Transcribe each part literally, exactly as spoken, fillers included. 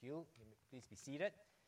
you. Please be seated.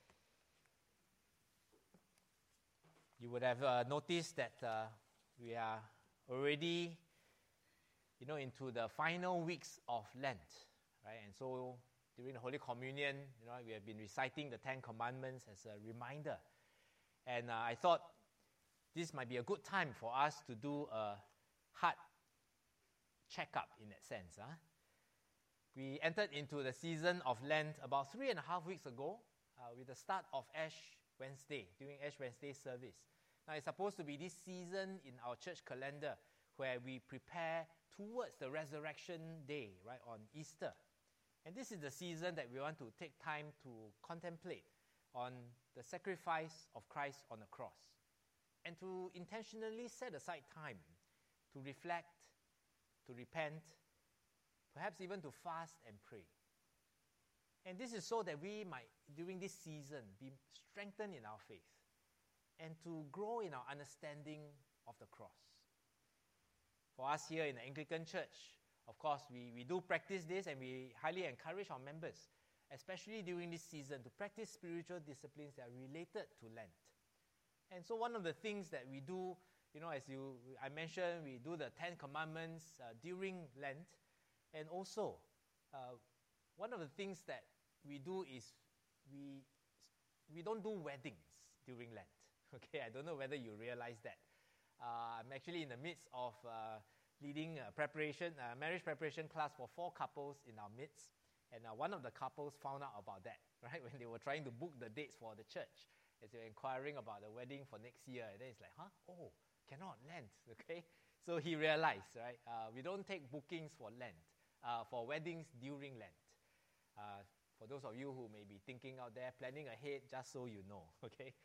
You would have uh, noticed that uh, we are already, you know, into the final weeks of Lent, right? And so during the Holy Communion, you know, we have been reciting the Ten Commandments as a reminder. And uh, I thought this might be a good time for us to do a heart checkup in that sense. Huh? We entered into the season of Lent about three and a half weeks ago uh, with the start of Ash Wednesday, during Ash Wednesday service. Now, it's supposed to be this season in our church calendar where we prepare towards the resurrection day, right, on Easter. And this is the season that we want to take time to contemplate on the sacrifice of Christ on the cross and to intentionally set aside time to reflect, to repent, perhaps even to fast and pray. And this is so that we might, during this season, be strengthened in our faith and to grow in our understanding of the cross. For us here in the Anglican Church, of course, we, we do practice this, and we highly encourage our members, especially during this season, to practice spiritual disciplines that are related to Lent. And so one of the things that we do, you know, as you I mentioned, we do the Ten Commandments uh, during Lent. And also, uh, one of the things that we do is we we don't do weddings during Lent. Okay, I don't know whether you realize that. Uh, I'm actually in the midst of uh, leading a preparation, uh, marriage preparation class for four couples in our midst. And uh, one of the couples found out about that, right, when they were trying to book the dates for the church, as they were inquiring about the wedding for next year. And then it's like, huh? Oh, cannot, Lent, okay? So he realized, right, uh, we don't take bookings for Lent. Uh, for weddings during Lent. Uh, for those of you who may be thinking out there, planning ahead, just so you know, okay?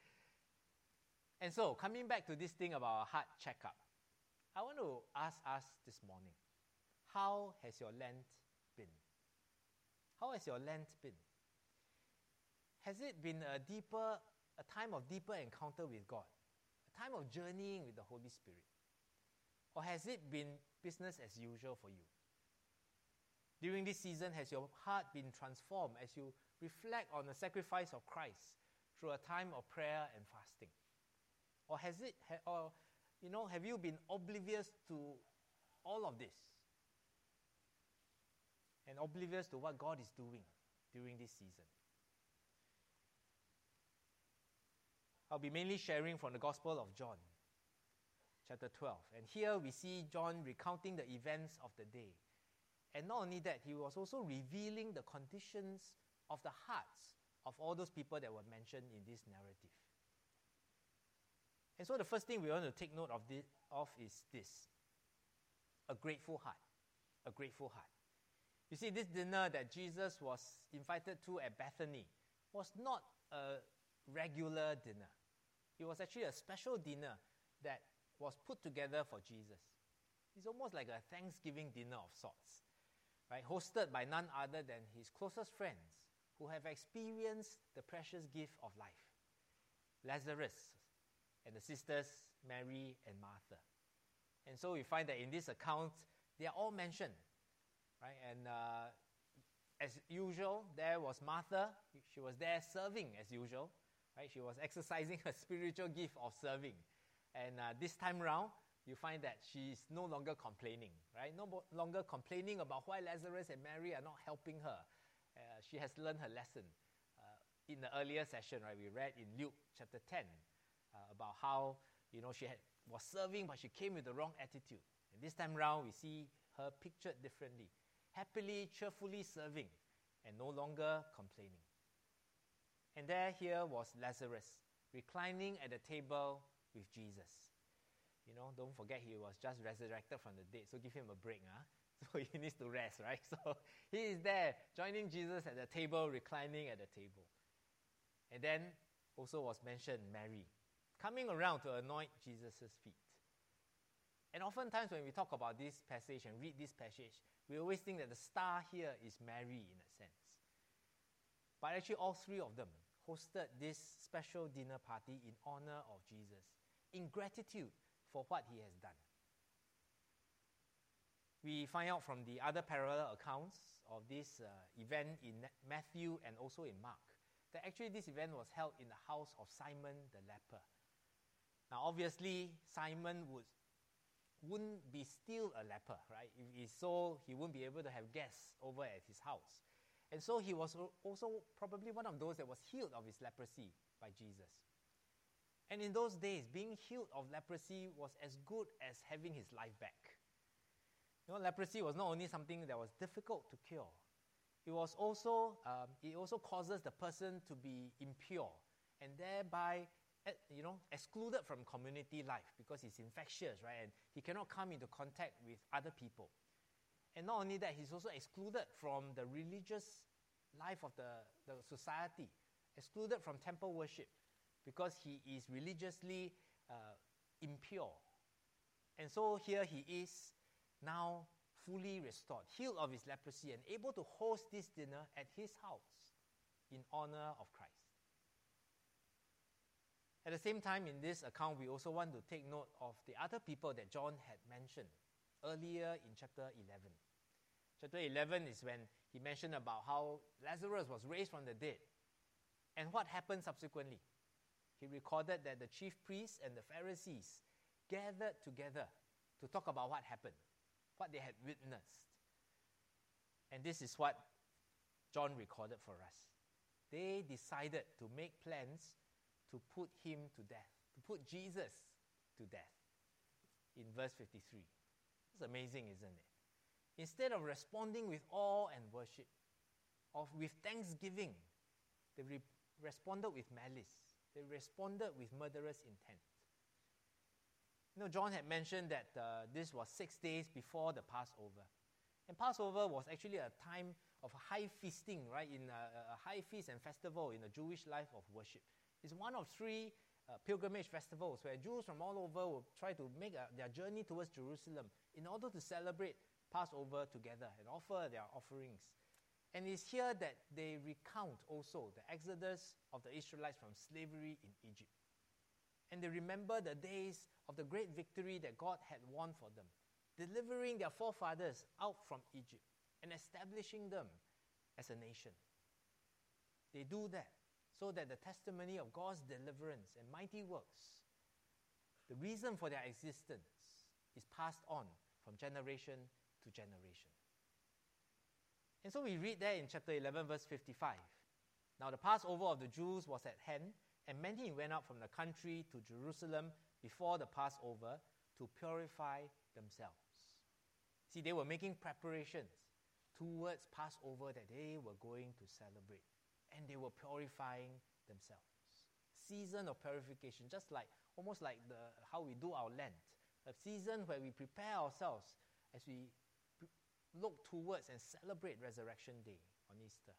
And so, coming back to this thing about a heart checkup, I want to ask us this morning, how has your Lent been? How has your Lent been? Has it been a deeper, a time of deeper encounter with God? A time of journeying with the Holy Spirit? Or has it been business as usual for you? During this season, has your heart been transformed as you reflect on the sacrifice of Christ through a time of prayer and fasting? Or has it, ha- or you know, have you been oblivious to all of this and oblivious to what God is doing during this season? I'll be mainly sharing from the Gospel of John, chapter twelve. And here we see John recounting the events of the day. And not only that, he was also revealing the conditions of the hearts of all those people that were mentioned in this narrative. And so the first thing we want to take note of, this, of is this: a grateful heart. A grateful heart. You see, this dinner that Jesus was invited to at Bethany was not a regular dinner. It was actually a special dinner that was put together for Jesus. It's almost like a Thanksgiving dinner of sorts. Right, hosted by none other than his closest friends who have experienced the precious gift of life, Lazarus and the sisters Mary and Martha. And so we find that in this account, they are all mentioned. Right? And uh, as usual, there was Martha. She was there serving as usual. Right? She was exercising her spiritual gift of serving. And uh, this time around, you find that she is no longer complaining, right? No bo- longer complaining about why Lazarus and Mary are not helping her. Uh, she has learned her lesson. Uh, in the earlier session, right, we read in Luke chapter ten uh, about how, you know, she had, was serving, but she came with the wrong attitude. And this time around, we see her pictured differently, happily, cheerfully serving, and no longer complaining. And there, here was Lazarus, reclining at the table with Jesus. You know, don't forget he was just resurrected from the dead, so give him a break. Huh? So he needs to rest, right? So he is there, joining Jesus at the table, reclining at the table. And then also was mentioned Mary, coming around to anoint Jesus' feet. And oftentimes when we talk about this passage and read this passage, we always think that the star here is Mary in a sense. But actually all three of them hosted this special dinner party in honor of Jesus, in gratitude for what he has done. we find out from the other parallel accounts of this uh, event in Matthew and also in Mark that actually this event was held in the house of Simon the leper. Now, obviously, Simon would, wouldn't be still a leper, right? If he's so, he wouldn't be able to have guests over at his house. And so he was also probably one of those that was healed of his leprosy by Jesus. And in those days, being healed of leprosy was as good as having his life back. You know, leprosy was not only something that was difficult to cure, it was also, um, it also causes the person to be impure and thereby, you know, excluded from community life because he's infectious, right? And he cannot come into contact with other people. And not only that, he's also excluded from the religious life of the, the society, excluded from temple worship because he is religiously uh, impure. And so here he is now fully restored, healed of his leprosy, and able to host this dinner at his house in honor of Christ. At the same time, in this account, we also want to take note of the other people that John had mentioned earlier in chapter eleven. Chapter eleven is when he mentioned about how Lazarus was raised from the dead. And what happened subsequently? He recorded that the chief priests and the Pharisees gathered together to talk about what happened, what they had witnessed. And this is what John recorded for us. They decided to make plans to put him to death, to put Jesus to death. In verse fifty-three. It's amazing, isn't it? Instead of responding with awe and worship, of with thanksgiving, they re- responded with malice. They responded with murderous intent. You know, John had mentioned that uh, this was six days before the Passover. And Passover was actually a time of high feasting, right? In a, a high feast and festival in the Jewish life of worship. It's one of three uh, pilgrimage festivals where Jews from all over will try to make a, their journey towards Jerusalem in order to celebrate Passover together and offer their offerings. And it's here that they recount also the exodus of the Israelites from slavery in Egypt. And they remember the days of the great victory that God had won for them, delivering their forefathers out from Egypt and establishing them as a nation. They do that so that the testimony of God's deliverance and mighty works, the reason for their existence, is passed on from generation to generation. And so we read there in chapter eleven, verse fifty-five. Now the Passover of the Jews was at hand, and many went up from the country to Jerusalem before the Passover to purify themselves. See, they were making preparations towards Passover that they were going to celebrate. And they were purifying themselves. Season of purification, just like, almost like the how we do our Lent. A season where we prepare ourselves as we pre- look towards and celebrate Resurrection Day on Easter.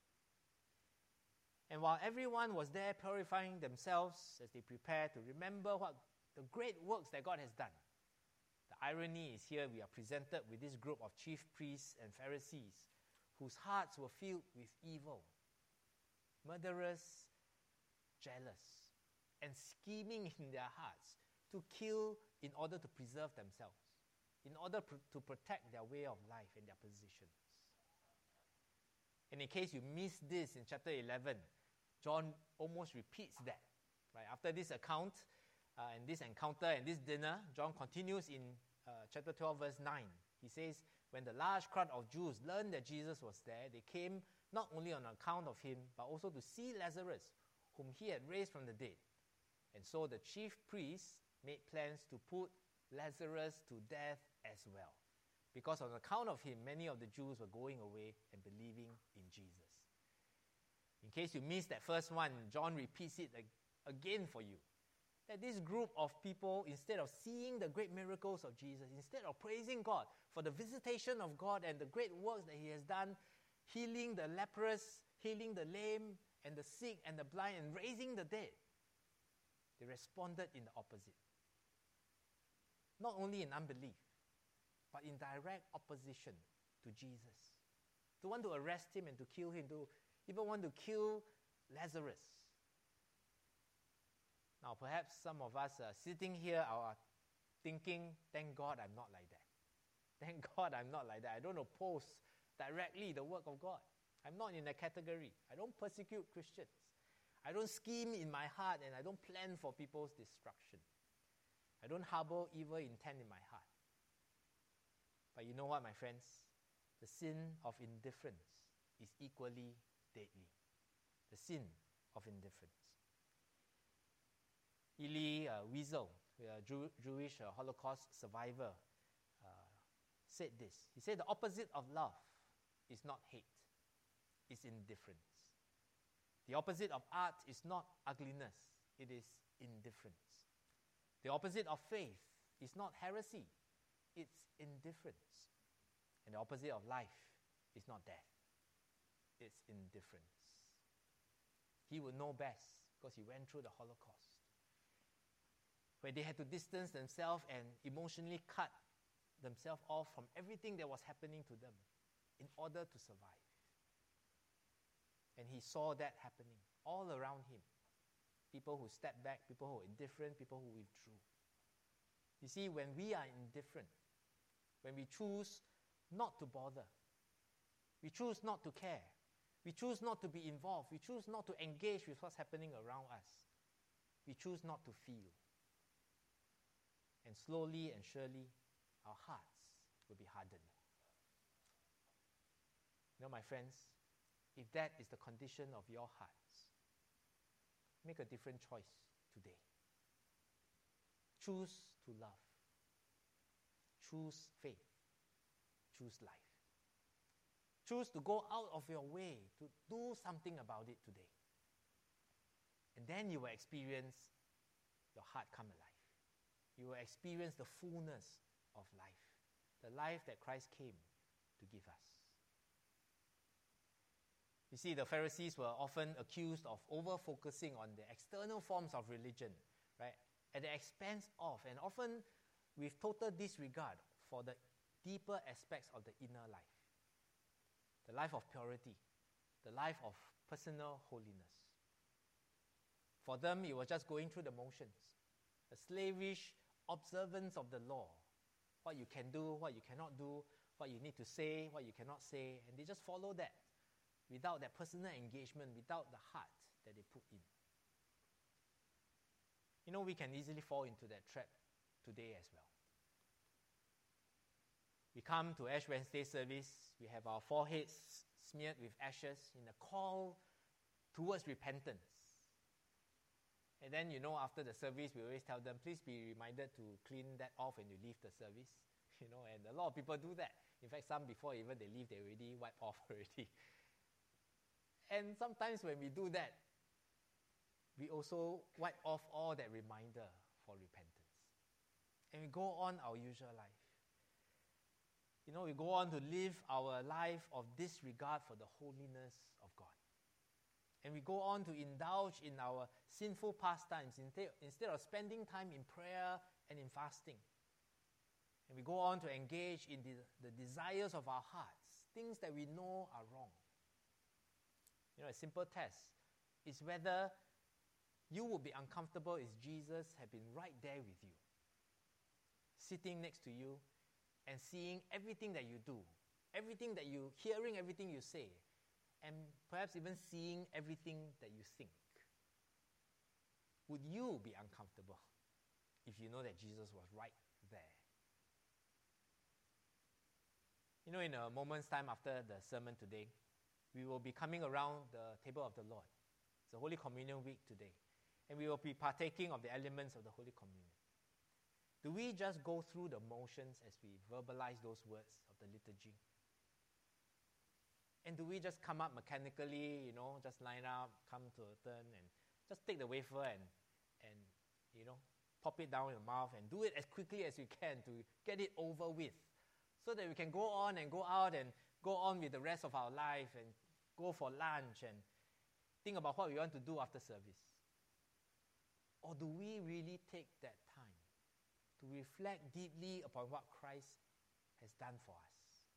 And while everyone was there purifying themselves as they prepare to remember what the great works that God has done, the irony is here we are presented with this group of chief priests and Pharisees whose hearts were filled with evil, murderous, jealous, and scheming in their hearts to kill in order to preserve themselves, in order pr- to protect their way of life and their positions. And in case you missed this in chapter eleven, John almost repeats that. Right? After this account uh, and this encounter and this dinner, John continues in uh, chapter twelve, verse nine. He says, when the large crowd of Jews learned that Jesus was there, they came not only on account of him, but also to see Lazarus, whom he had raised from the dead. And so the chief priests made plans to put Lazarus to death as well, because on account of him, many of the Jews were going away and believing in Jesus. In case you missed that first one, John repeats it again for you. That this group of people, instead of seeing the great miracles of Jesus, instead of praising God for the visitation of God and the great works that he has done, healing the leprous, healing the lame and the sick and the blind, and raising the dead, they responded in the opposite. Not only in unbelief, but in direct opposition to Jesus. To want to arrest him and to kill him, to even want to kill Lazarus. Now, perhaps some of us are sitting here are thinking, thank God I'm not like that. Thank God I'm not like that. I don't oppose directly the work of God. I'm not in that category. I don't persecute Christians. I don't scheme in my heart, and I don't plan for people's destruction. I don't harbor evil intent in my heart. But you know what, my friends? The sin of indifference is equally deadly. The sin of indifference. Elie uh, Wiesel, a Jew- Jewish uh, Holocaust survivor, uh, said this. He said the opposite of love is not hate, it's indifference. The opposite of art is not ugliness, it is indifference. The opposite of faith is not heresy, it's indifference. And the opposite of life is not death, it's indifference. He would know best because he went through the Holocaust, where they had to distance themselves and emotionally cut themselves off from everything that was happening to them in order to survive. And he saw that happening all around him. People who stepped back, people who were indifferent, people who withdrew. You see, when we are indifferent, when we choose not to bother, we choose not to care, we choose not to be involved, we choose not to engage with what's happening around us, we choose not to feel. And slowly and surely, our hearts will be hardened. You know, my friends, if that is the condition of your hearts, make a different choice today. Choose to love. Choose faith. Choose life. Choose to go out of your way to do something about it today. And then you will experience your heart come alive. You will experience the fullness of life, the life that Christ came to give us. You see, the Pharisees were often accused of over-focusing on the external forms of religion, right, at the expense of, and often with total disregard for the deeper aspects of the inner life, the life of purity, the life of personal holiness. For them, it was just going through the motions, a slavish observance of the law, what you can do, what you cannot do, what you need to say, what you cannot say, and they just follow that without that personal engagement, without the heart that they put in. You know, we can easily fall into that trap today as well. We come to Ash Wednesday service, we have our foreheads smeared with ashes in a call towards repentance. And then, you know, after the service, we always tell them, please be reminded to clean that off when you leave the service. You know, and a lot of people do that. In fact, some before even they leave, they already wipe off already. And sometimes when we do that, we also wipe off all that reminder for repentance. And we go on our usual life. You know, we go on to live our life of disregard for the holiness of God. And we go on to indulge in our sinful pastimes instead of spending time in prayer and in fasting. And we go on to engage in the, the desires of our hearts, things that we know are wrong. You know, a simple test is whether you would be uncomfortable if Jesus had been right there with you, sitting next to you and seeing everything that you do, everything that you, hearing everything you say, and perhaps even seeing everything that you think. Would you be uncomfortable if you know that Jesus was right there? You know, in a moment's time after the sermon today, we will be coming around the table of the Lord. It's the Holy Communion week today. And we will be partaking of the elements of the Holy Communion. Do we just go through the motions as we verbalize those words of the liturgy? And do we just come up mechanically, you know, just line up, come to a turn, and just take the wafer and, and you know, pop it down in the mouth and do it as quickly as we can to get it over with, so that we can go on and go out and go on with the rest of our life and go for lunch and think about what we want to do after service? Or do we really take that time to reflect deeply upon what Christ has done for us?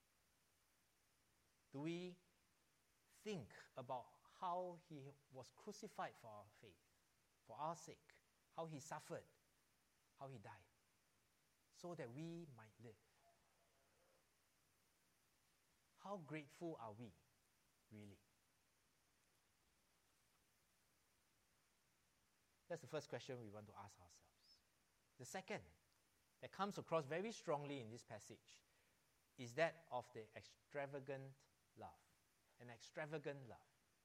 Do we think about how he was crucified for our faith, for our sake, how he suffered, how he died, so that we might live? how grateful are we, really? That's the first question we want to ask ourselves. The second, that comes across very strongly in this passage, is that of the extravagant love. An extravagant love.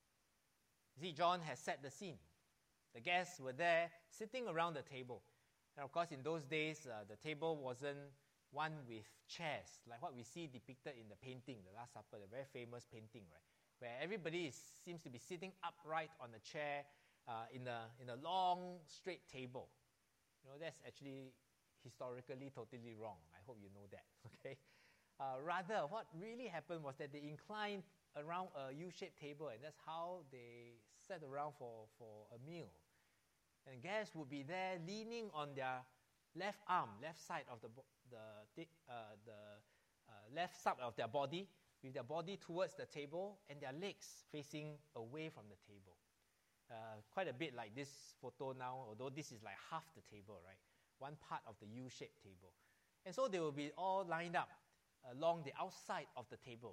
You see, John has set the scene. The guests were there, sitting around the table. And of course, in those days, uh, the table wasn't one with chairs, like what we see depicted in the painting, the Last Supper, the very famous painting, right? Where everybody is, seems to be sitting upright on a chair uh, in, a, in a long, straight table. You know, that's actually historically totally wrong. I hope you know that, okay? Uh, rather, what really happened was that they inclined around a U-shaped table, and that's how they sat around for, for a meal. And guests would be there leaning on their left arm, left side of the the uh, the uh, left side of their body, with their body towards the table and their legs facing away from the table. Uh, quite a bit like this photo now, although this is like half the table, right? One part of the U-shaped table. And so they will be all lined up along the outside of the table.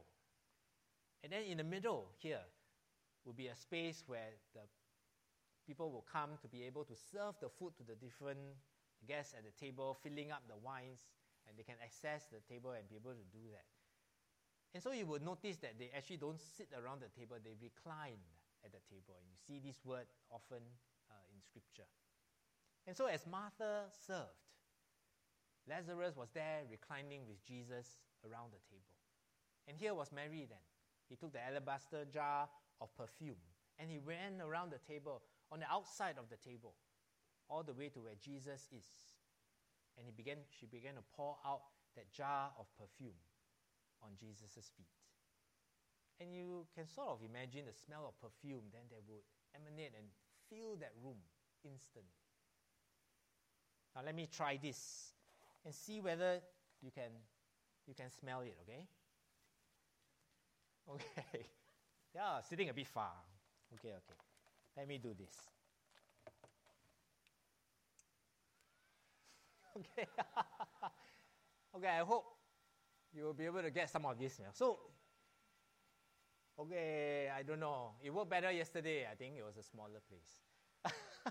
And then in the middle here will be a space where the people will come to be able to serve the food to the different guests at the table, filling up the wines, and they can access the table and be able to do that. And so you will notice that they actually don't sit around the table, they recline at the table. And you see this word often uh, in Scripture. And so as Martha served, Lazarus was there reclining with Jesus around the table. And here was Mary then. He took the alabaster jar of perfume and he ran around the table, on the outside of the table, all the way to where Jesus is. And he began, she began to pour out that jar of perfume on Jesus' feet. And you can sort of imagine the smell of perfume then that would emanate and fill that room instantly. Now let me try this and see whether you can you can smell it, okay? Okay. Yeah, sitting a bit far. Okay, okay. Let me do this. Okay. Okay, I hope you will be able to get some of this smell. So, okay, I don't know. It worked better yesterday. I think it was a smaller place.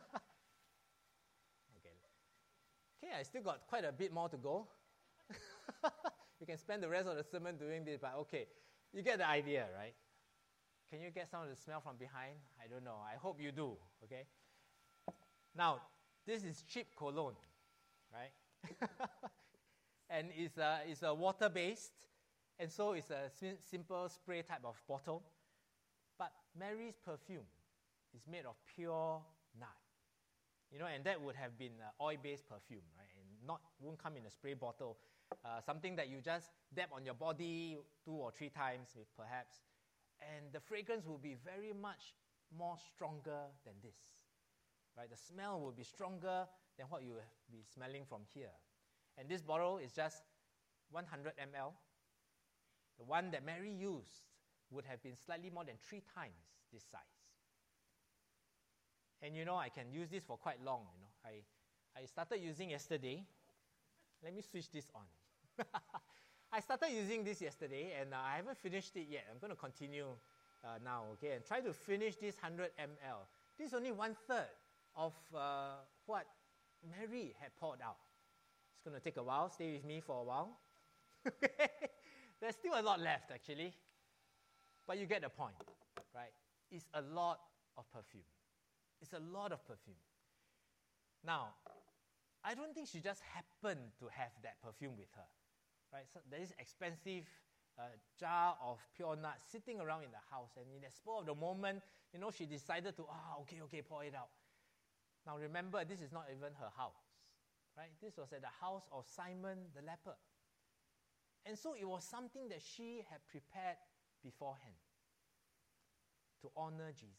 Okay. Okay, I still got quite a bit more to go. You can spend the rest of the sermon doing this, but okay. You get the idea, right? Can you get some of the smell from behind? I don't know. I hope you do, okay? Now, this is cheap cologne, right? And it's a, it's a water-based, and so it's a sim- simple spray type of bottle. But Mary's perfume is made of pure nard. You know, and that would have been uh, oil-based perfume, right? And not won't come in a spray bottle. Uh, something that you just dab on your body two or three times, perhaps. And the fragrance will be very much more stronger than this. Right? The smell will be stronger than what you will be smelling from here. And this bottle is just one hundred milliliters. The one that Mary used would have been slightly more than three times this size. And you know, I can use this for quite long. You know, I, I started using yesterday. Let me switch this on. I started using this yesterday, and uh, I haven't finished it yet. I'm going to continue uh, now, okay, and try to finish this one hundred milliliters. This is only one-third of uh, what Mary had poured out. It's going to take a while. Stay with me for a while. There's still a lot left, actually. But you get the point, right? It's a lot of perfume. It's a lot of perfume. Now, I don't think she just happened to have that perfume with her, right? So there is expensive uh, jar of pure nard sitting around in the house, and in the spur of the moment, you know, she decided to, ah, oh, okay, okay, pour it out. Now remember, this is not even her house, right? This was at the house of Simon the leper. And so it was something that she had prepared beforehand to honor Jesus.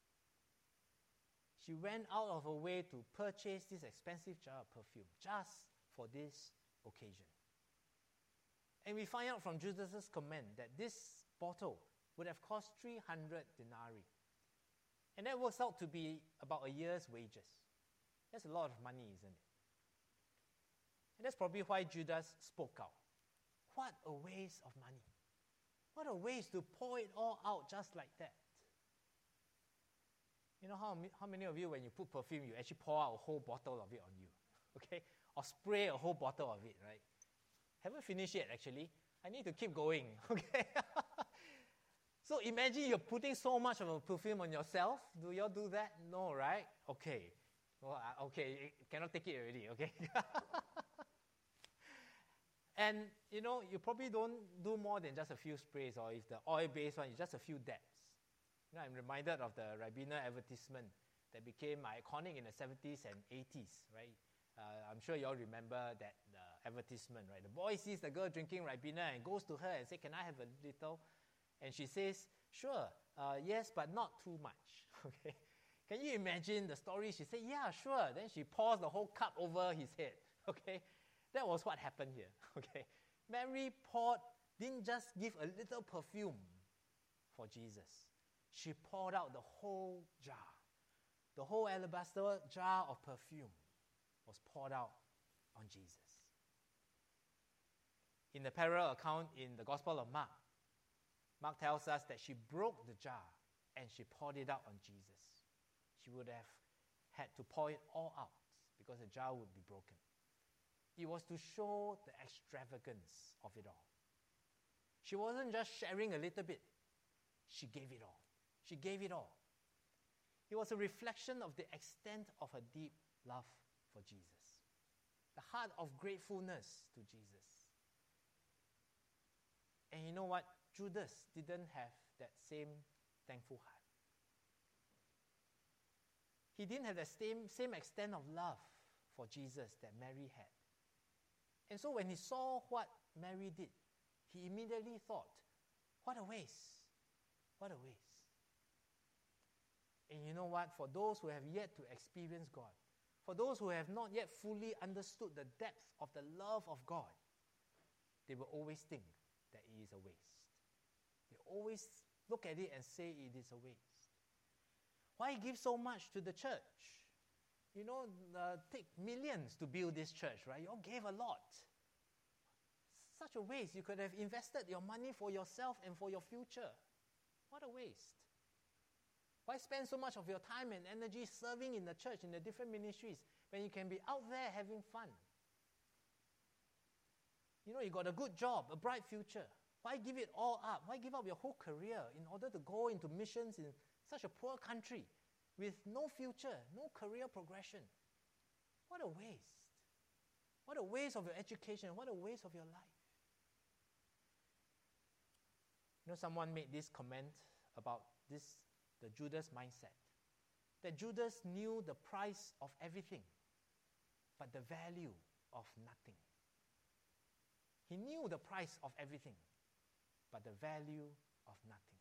She went out of her way to purchase this expensive jar of perfume just for this occasion. And we find out from Judas' comment that this bottle would have cost three hundred denarii. And that works out to be about a year's wages. That's a lot of money, isn't it? And that's probably why Judas spoke out. What a waste of money. What a waste to pour it all out just like that. You know how, how many of you, when you put perfume, you actually pour out a whole bottle of it on you, okay? Or spray a whole bottle of it, right? Haven't finished yet, actually. I need to keep going, okay? So imagine you're putting so much of a perfume on yourself. Do you all do that? No, right? Okay. Well, uh, okay, cannot take it already, okay? And, you know, you probably don't do more than just a few sprays, or if the oil-based one, it's just a few dabs. You know, I'm reminded of the Ribena advertisement that became iconic in the seventies and eighties, right? Uh, I'm sure you all remember that uh, advertisement, right? The boy sees the girl drinking Ribena and goes to her and says, "Can I have a little?" And she says, "Sure, uh, yes, but not too much." Okay? Can you imagine the story? She said, "Yeah, sure." Then she pours the whole cup over his head. Okay? That was what happened here. Okay? Mary poured, didn't just give a little perfume for Jesus. She poured out the whole jar. The whole alabaster jar of perfume was poured out on Jesus. In the parallel account in the Gospel of Mark, Mark tells us that she broke the jar and she poured it out on Jesus. She would have had to pour it all out because the jar would be broken. It was to show the extravagance of it all. She wasn't just sharing a little bit. She gave it all. She gave it all. It was a reflection of the extent of her deep love for Jesus. The heart of gratefulness to Jesus. And you know what? Judas didn't have that same thankful heart. He didn't have the same, same extent of love for Jesus that Mary had. And so when he saw what Mary did, he immediately thought, what a waste. What a waste. And you know what? For those who have yet to experience God, for those who have not yet fully understood the depth of the love of God, they will always think that it is a waste. They always look at it and say it is a waste. Why give so much to the church? You know, uh, take millions to build this church, right? You all gave a lot. Such a waste. You could have invested your money for yourself and for your future. What a waste. Why spend so much of your time and energy serving in the church, in the different ministries, when you can be out there having fun? You know, you got a good job, a bright future. Why give it all up? Why give up your whole career in order to go into missions in such a poor country with no future, no career progression? What a waste. What a waste of your education. What a waste of your life. You know, someone made this comment about this, the Judas mindset. That Judas knew the price of everything, but the value of nothing. He knew the price of everything, but the value of nothing.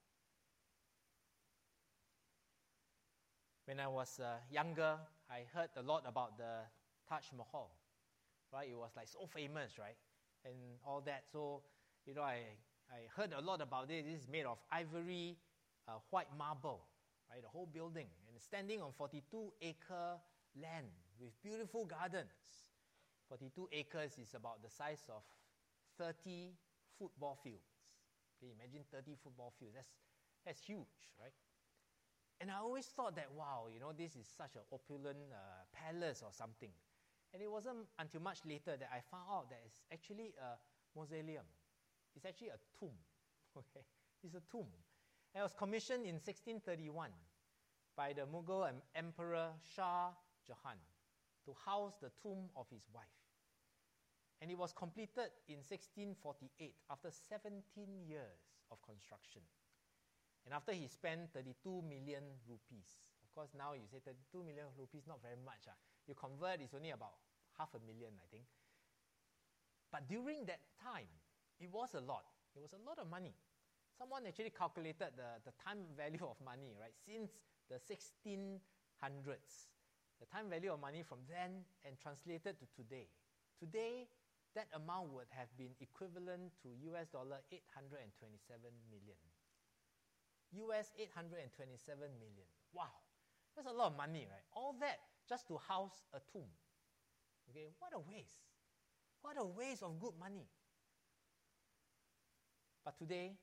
When I was uh, younger, I heard a lot about the Taj Mahal, right? It was like so famous, right? And all that. So, you know, I, I heard a lot about it. This is made of ivory, uh, white marble, right? The whole building. And standing on forty-two acre land with beautiful gardens. forty-two acres is about the size of thirty football fields. Okay, imagine thirty football fields. That's, that's huge, right? And I always thought that, wow, you know, this is such an opulent uh, palace or something. And it wasn't until much later that I found out that it's actually a mausoleum. It's actually a tomb. Okay, it's a tomb. And it was commissioned in sixteen thirty-one by the Mughal em- Emperor Shah Jahan to house the tomb of his wife. And it was completed in sixteen forty-eight after seventeen years of construction. And after he spent thirty-two million rupees. Of course, now you say thirty-two million rupees, not very much. Ah. You convert, it's only about half a million, I think. But during that time, it was a lot. It was a lot of money. Someone actually calculated the, the time value of money, right? Since the sixteen hundreds. The time value of money from then and translated to today. Today, that amount would have been equivalent to U S dollar eight hundred twenty-seven million. U S eight hundred twenty-seven million. Wow. That's a lot of money, right? All that just to house a tomb. Okay, what a waste. What a waste of good money. But today,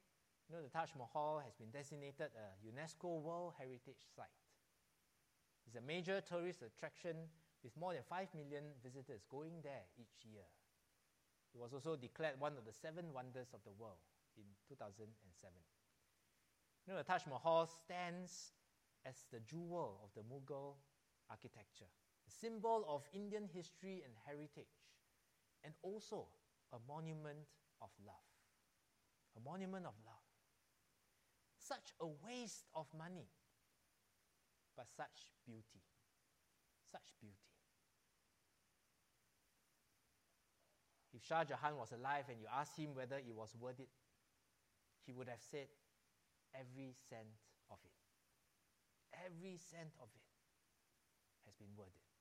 You know, the Taj Mahal has been designated a UNESCO World Heritage Site. It's a major tourist attraction with more than five million visitors going there each year. It was also declared one of the seven wonders of the world in two thousand seven. You know, the Taj Mahal stands as the jewel of the Mughal architecture, a symbol of Indian history and heritage, and also a monument of love. A monument of love. Such a waste of money, but such beauty. Such beauty. If Shah Jahan was alive and you asked him whether it was worth it, he would have said, every cent of it. Every cent of it has been worth it.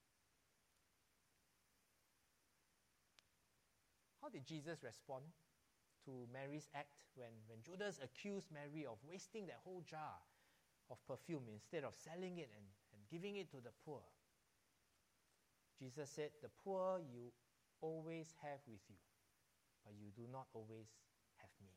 How did Jesus respond to Mary's act when, when Judas accused Mary of wasting that whole jar of perfume instead of selling it and, and giving it to the poor? Jesus said, the poor you always have with you, but you do not always have me.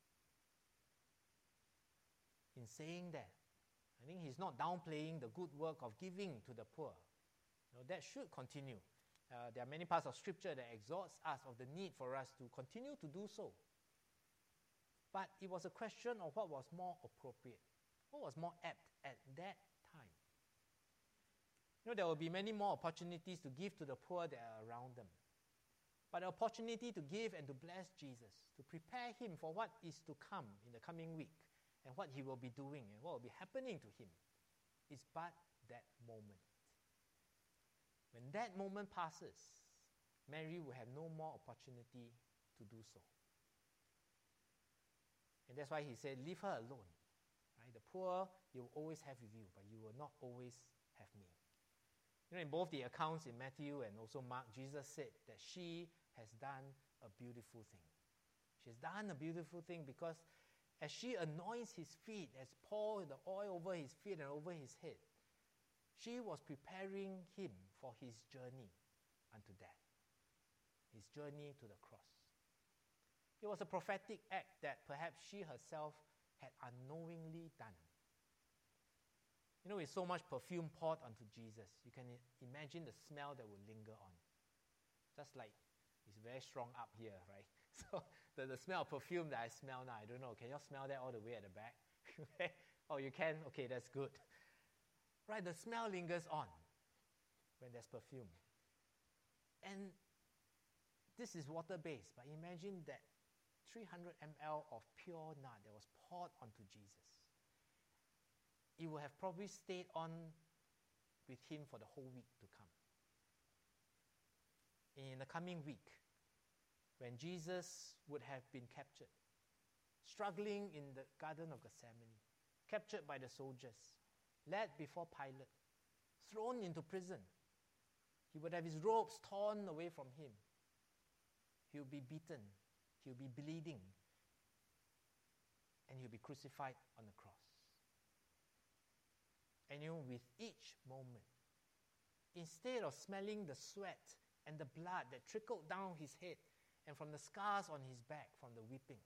In saying that, I think he's not downplaying the good work of giving to the poor. You know, that should continue. Uh, there are many parts of Scripture that exhorts us of the need for us to continue to do so. But it was a question of what was more appropriate, what was more apt at that time. You know, there will be many more opportunities to give to the poor that are around them. But the opportunity to give and to bless Jesus, to prepare him for what is to come in the coming week, and what he will be doing and what will be happening to him, is but that moment. When that moment passes, Mary will have no more opportunity to do so. And that's why he said, leave her alone. Right? The poor you will always have with you, but you will not always have me. You know, in both the accounts in Matthew and also Mark, Jesus said that she has done a beautiful thing. She has done a beautiful thing because as she anoints his feet, as pour the oil over his feet and over his head, she was preparing him for his journey unto death, his journey to the cross. It was a prophetic act that perhaps she herself had unknowingly done. You know, with so much perfume poured onto Jesus, you can imagine the smell that will linger on. Just like it's very strong up here, right? So the, the smell of perfume that I smell now, I don't know, can you all smell that all the way at the back? Oh, you can? Okay, that's good. Right, the smell lingers on when there's perfume. And this is water-based, but imagine that three hundred milliliters of pure nard that was poured onto Jesus. It would have probably stayed on with him for the whole week to come. In the coming week, when Jesus would have been captured, struggling in the Garden of Gethsemane, captured by the soldiers, led before Pilate, thrown into prison. He would have his robes torn away from him. He would be beaten. He would be bleeding. And he would be crucified on the cross. And you know, with each moment, instead of smelling the sweat and the blood that trickled down his head and from the scars on his back from the whipping,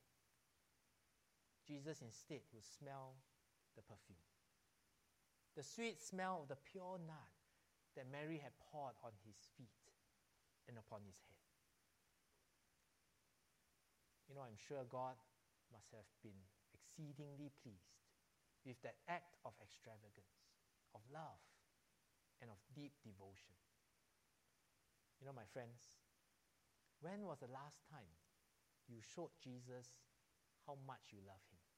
Jesus instead would smell the perfume. The sweet smell of the pure nard that Mary had poured on his feet and upon his head. You know, I'm sure God must have been exceedingly pleased with that act of extravagance, of love, and of deep devotion. You know, my friends, when was the last time you showed Jesus how much you love him?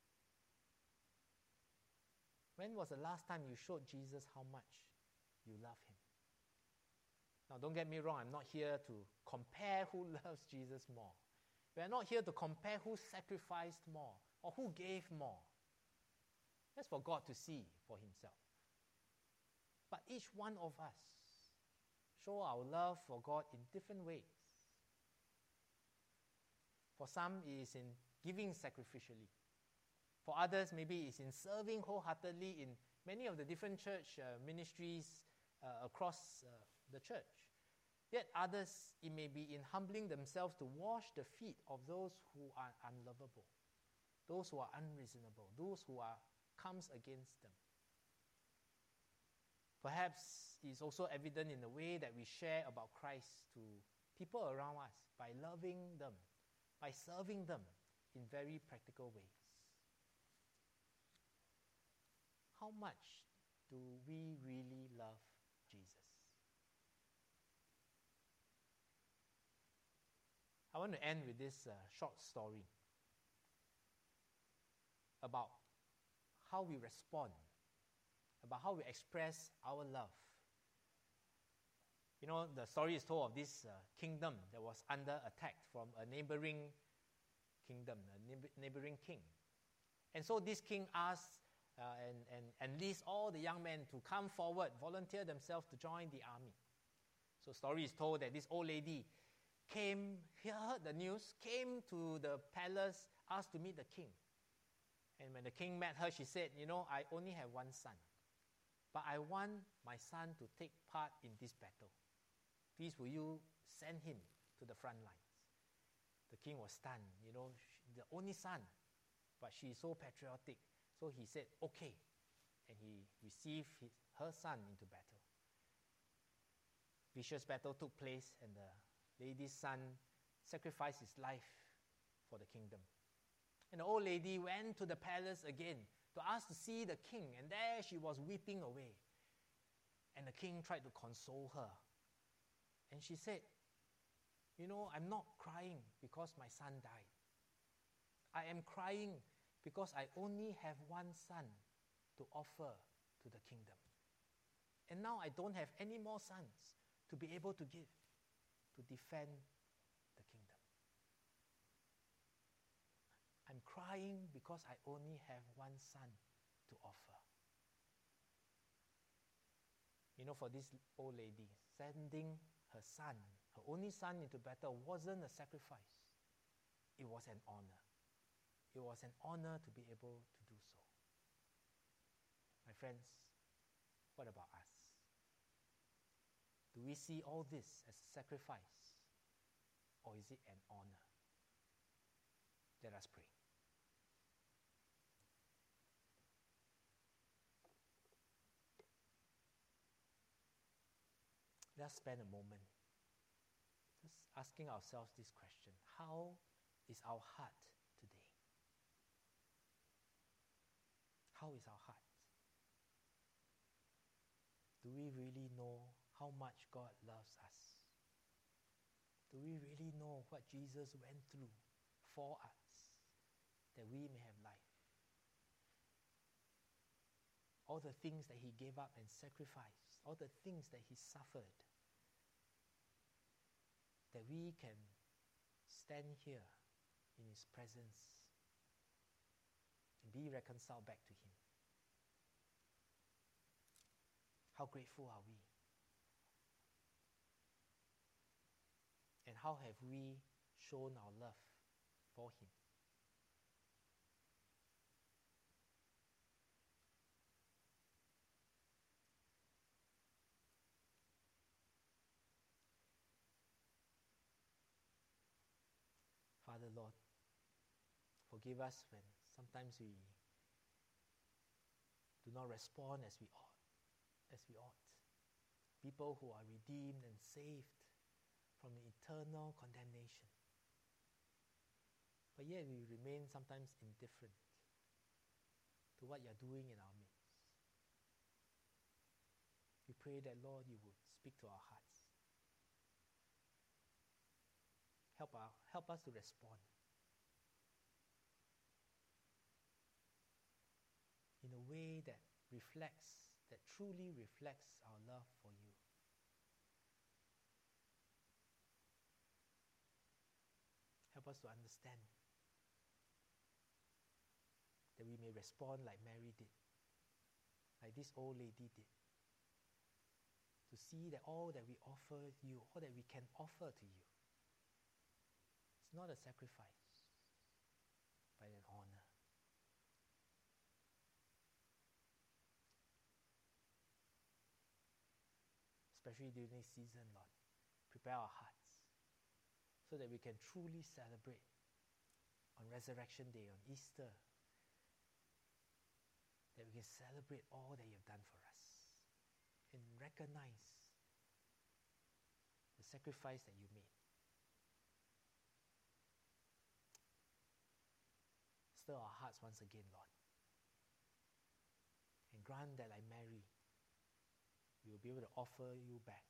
When was the last time you showed Jesus how much you love him? Now, don't get me wrong, I'm not here to compare who loves Jesus more. We are not here to compare who sacrificed more or who gave more. That's for God to see for himself. But each one of us show our love for God in different ways. For some, it is in giving sacrificially. For others, maybe it's in serving wholeheartedly in many of the different church uh, ministries uh, across uh, the church. Yet others, it may be in humbling themselves to wash the feet of those who are unlovable, those who are unreasonable, those who are comes against them. Perhaps it's also evident in the way that we share about Christ to people around us by loving them, by serving them in very practical ways. How much do we really love Jesus? I want to end with this uh, short story about how we respond, about how we express our love. You know, the story is told of this uh, kingdom that was under attack from a neighboring kingdom, a neighbor- neighboring king. And so this king asked uh, and, and enlists all the young men to come forward, volunteer themselves to join the army. So story is told that this old lady came, heard the news, came to the palace, asked to meet the king. And when the king met her, she said, you know, I only have one son, but I want my son to take part in this battle. Please, will you send him to the front lines? The king was stunned, you know, she, the only son, but she is so patriotic. So he said, okay. And he received his, her son into battle. Vicious battle took place, and the lady's son sacrificed his life for the kingdom. And the old lady went to the palace again to ask to see the king, and there she was weeping away. And the king tried to console her. And she said, you know, I'm not crying because my son died. I am crying because I only have one son to offer to the kingdom. And now I don't have any more sons to be able to give, to defend the kingdom. I'm crying because I only have one son to offer. You know, for this old lady, sending her son, her only son into battle wasn't a sacrifice. It was an honor. It was an honor to be able to do so. My friends, what about us? Do we see all this as a sacrifice, or is it an honor? Let us pray. Let's spend a moment just asking ourselves this question. How is our heart today? How is our heart? Do we really know how much God loves us? Do we really know what Jesus went through for us, that we may have life? All the things that he gave up and sacrificed, all the things that he suffered, that we can stand here in his presence and be reconciled back to him. How grateful are we? And how have we shown our love for him? Father, Lord, forgive us when sometimes we do not respond as we ought, as we ought. People who are redeemed and saved from eternal condemnation. But yet we remain sometimes indifferent to what you're doing in our midst. We pray that, Lord, you would speak to our hearts. Help, our, help us to respond in a way that reflects, that truly reflects our love for you. Help us to understand that we may respond like Mary did, like this old lady did, to see that all that we offer you, all that we can offer to you, it's not a sacrifice, but an honor. Especially during this season, Lord, prepare our hearts so that we can truly celebrate on Resurrection Day, on Easter, that we can celebrate all that you've done for us and recognize the sacrifice that you made. Stir our hearts once again, Lord. And grant that like Mary, we will be able to offer you back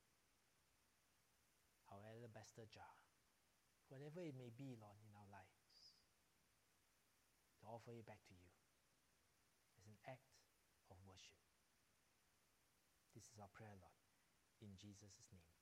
our alabaster jar, whatever it may be, Lord, in our lives, to offer it back to you as an act of worship. This is our prayer, Lord, in Jesus' name.